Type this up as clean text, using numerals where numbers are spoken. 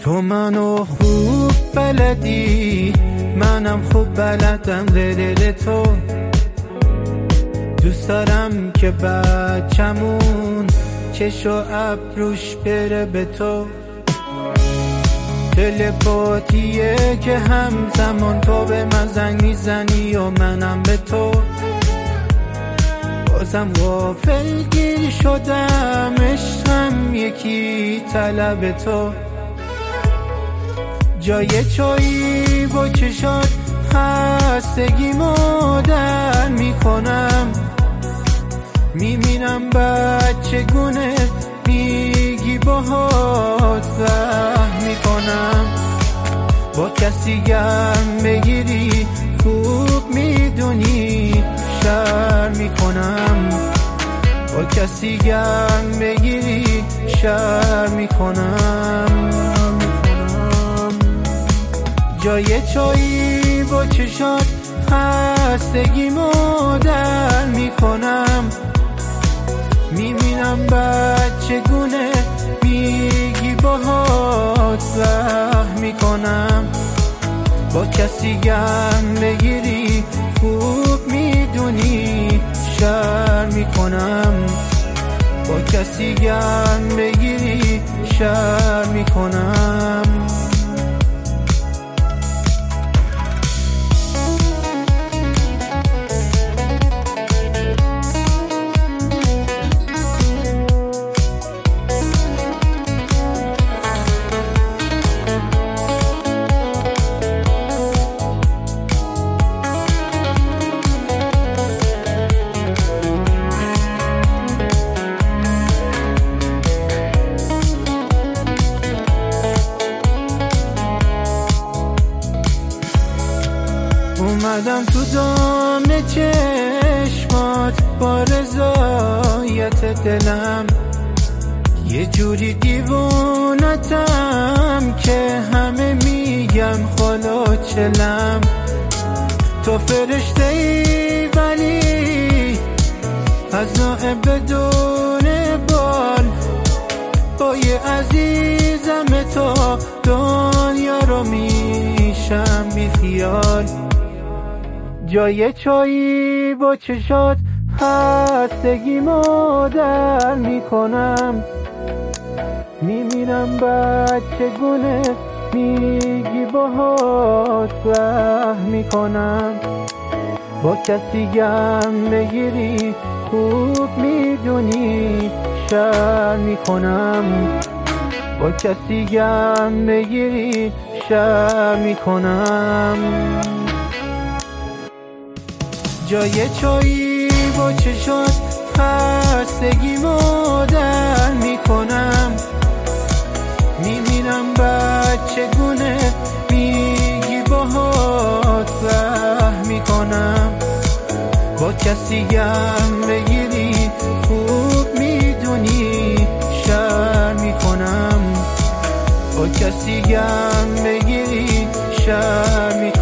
تو منو خوب بلدی، منم خوب بلدم دل تو. دوست دارم که بچمون چش و ابروش بره به تو. تلپاتیه که همزمان تو به من زنگ میزنی و منم به تو. بازم غافلگیر شدم، عشقم یکی طلب تو. جای چایی با چشات خستگیمو در میکنم. میبینم بچگونه میگی باهات زهر میکنم. با کسی گرم بگیری خوب میدونی شر میکنم. با کسی گرم بگیری شر میکنم. جای چایی با چشات خستگیمو در میکنم. میبینم بچگونه میگی باهات زهر میکنم. با کسی گرم بگیری خوب میدونی شر میکنم. با کسی گرم بگیری شر میکنم. اومدم تو دام چشمات با رضایت دلم. یه جوری دیوونتم که همه میگن خالا چلم. تو فرشته ای ولی از نوع بدون بال. با یه عزیزم تو دنیا رو میشم بی خیال. جای چایی با چشات خستگیمو در میکنم. میمیرم بچگونه میگی باهات زهر میکنم. با کسی گرم بگیری خوب میدونی شر میکنم. با کسی گرم بگیری شر میکنم. جای چایی با چشات خستگیمو در میکنم. میبینم بچگونه میگی باهات زهر میکنم. با کسی گرم بگیری خوب میدونی شر میکنم. با کسی گرم بگیری شر میکنم.